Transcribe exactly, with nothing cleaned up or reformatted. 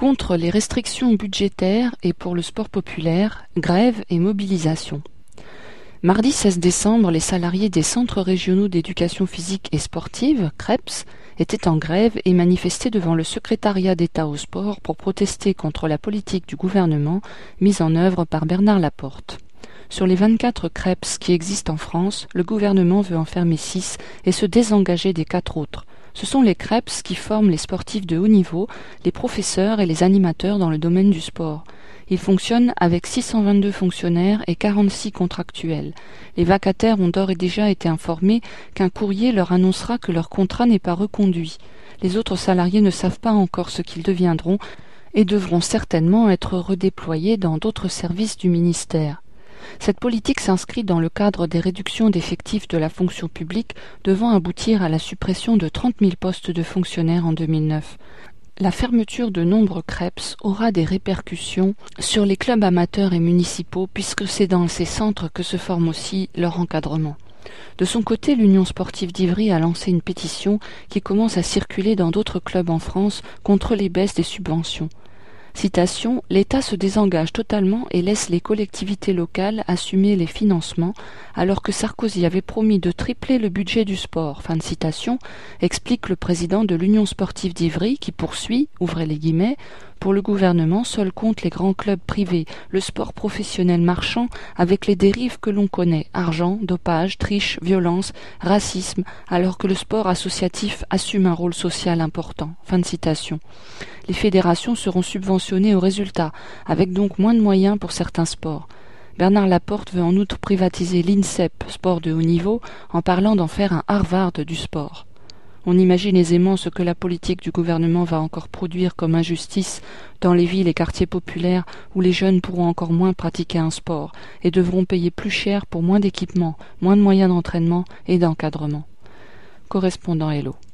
Contre les restrictions budgétaires et pour le sport populaire, grève et mobilisation. Mardi seize décembre, les salariés des centres régionaux d'éducation physique et sportive, CREPS, étaient en grève et manifestaient devant le secrétariat d'État au sport pour protester contre la politique du gouvernement mise en œuvre par Bernard Laporte. Sur les vingt-quatre CREPS qui existent en France, le gouvernement veut en fermer six et se désengager des quatre autres. Ce sont les CREPS qui forment les sportifs de haut niveau, les professeurs et les animateurs dans le domaine du sport. Ils fonctionnent avec six cent vingt-deux fonctionnaires et quarante-six contractuels. Les vacataires ont d'ores et déjà été informés qu'un courrier leur annoncera que leur contrat n'est pas reconduit. Les autres salariés ne savent pas encore ce qu'ils deviendront et devront certainement être redéployés dans d'autres services du ministère. Cette politique s'inscrit dans le cadre des réductions d'effectifs de la fonction publique devant aboutir à la suppression de trente mille postes de fonctionnaires en deux mille neuf. La fermeture de nombreux CREPS aura des répercussions sur les clubs amateurs et municipaux puisque c'est dans ces centres que se forme aussi leur encadrement. De son côté, l'Union sportive d'Ivry a lancé une pétition qui commence à circuler dans d'autres clubs en France contre les baisses des subventions. Citation, « L'État se désengage totalement et laisse les collectivités locales assumer les financements, alors que Sarkozy avait promis de tripler le budget du sport. » Fin de citation, explique le président de l'Union sportive d'Ivry qui poursuit, ouvrez les guillemets, « Pour le gouvernement, seul compte les grands clubs privés, le sport professionnel marchand avec les dérives que l'on connaît, argent, dopage, triche, violence, racisme, alors que le sport associatif assume un rôle social important. » Fin de citation. Les fédérations seront subventionnées au résultat, avec donc moins de moyens pour certains sports. Bernard Laporte veut en outre privatiser l'INSEP, sport de haut niveau, en parlant d'en faire un Harvard du sport. On imagine aisément ce que la politique du gouvernement va encore produire comme injustice dans les villes et quartiers populaires où les jeunes pourront encore moins pratiquer un sport et devront payer plus cher pour moins d'équipements, moins de moyens d'entraînement et d'encadrement. Correspondant Hello.